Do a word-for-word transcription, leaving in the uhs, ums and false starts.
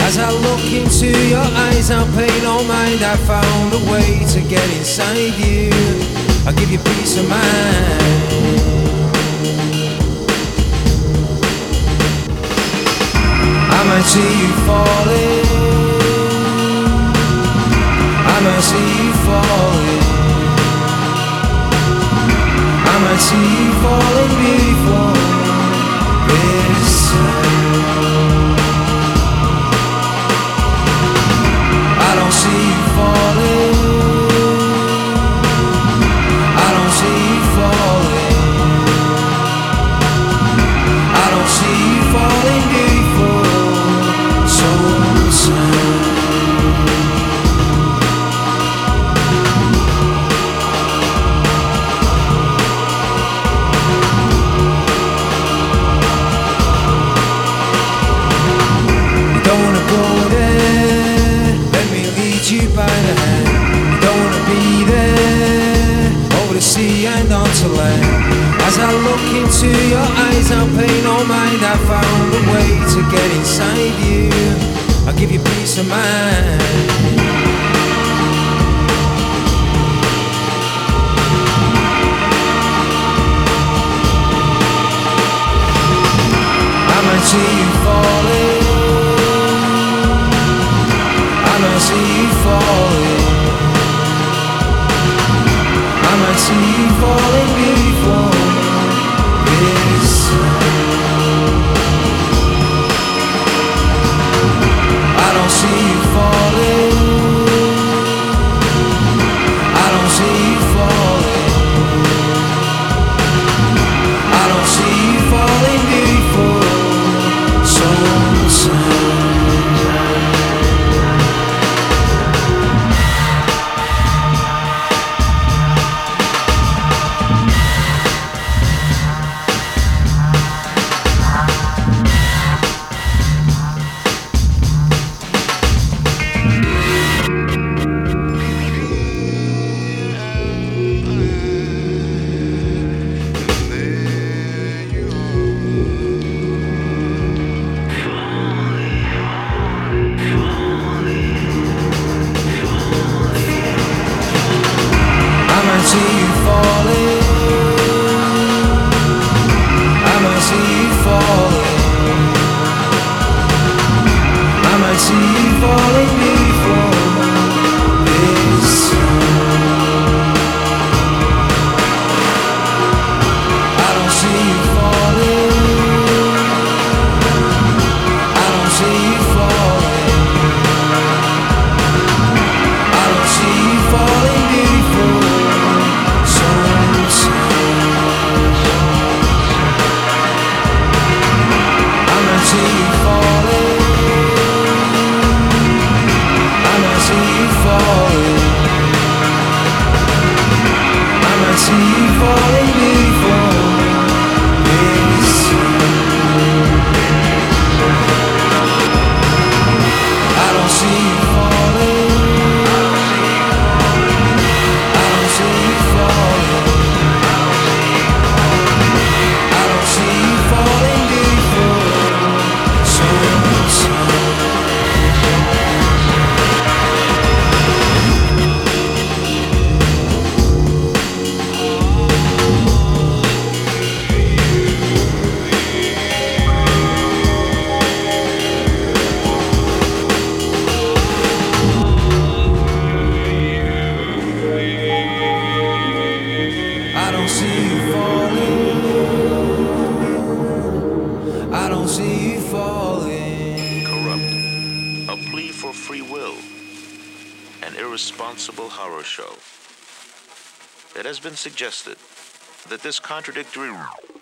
As I look into your eyes, I'll pay no mind. I found a way to get inside you. I'll give you peace of mind. I might see you falling. I might see you falling. I might see you falling before this time. I don't see you falling. I don't see you falling. I don't see you falling before so time. Don't wanna go there, let me lead you by the hand. Don't wanna be there, over the sea and onto land. As I look into your eyes, I'll pay no mind. I found a way to get inside you. I'll give you peace of mind. I might see you falling. I might see you falling. I might see you falling before this time. I don't see you falling. I don't see you falling. I don't see you falling before so time. I might see you falling. I might see you falling. I might see you falling before this time. I don't see you falling. I don't see you falling. I don't see you falling before I might see you falling. I might see you falling. I might see you falling before this time. I don't see you falling. I don't see you falling. I don't see you falling before so time. I don't see you falling. I don't see you falling. Corrupt. A plea for free will. An irresponsible horror show. It has been suggested that this contradictory